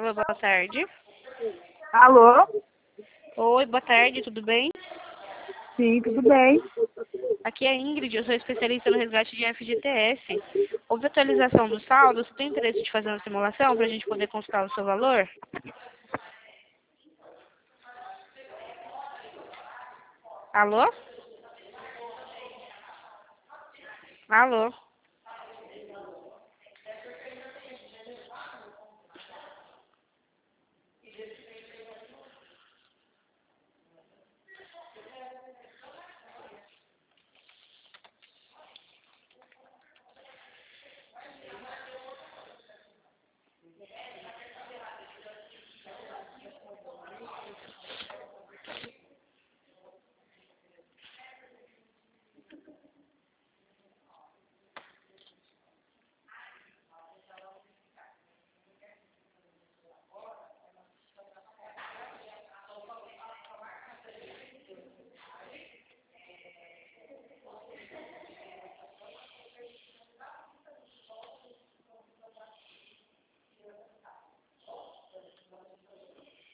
Alô, boa tarde. Alô? Oi, boa tarde, tudo bem? Sim, tudo bem. Aqui é a Ingrid, eu sou especialista no resgate de FGTS. Houve atualização do saldo, você tem interesse de fazer uma simulação para a gente poder consultar o seu valor? Alô? Alô?